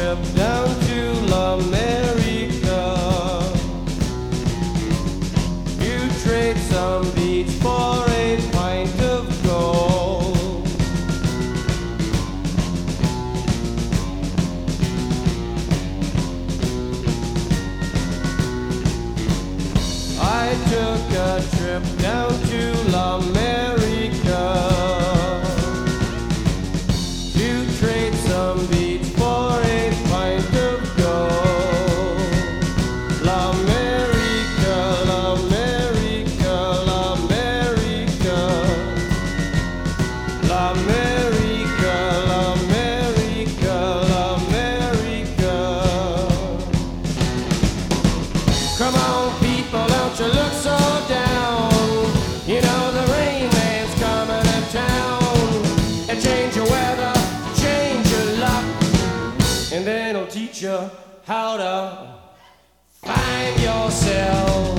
trip down to America. You trade some beach for a pint of gold. I took a trip down to America. You trade some beach for a pint of gold. L'America, l'America, l'America. L'America, l'America, l'America. Come on, people, don't you look so down. You know the Rain Man's coming to town and change your weather, change your luck, and then he'll teach you how to find yourself.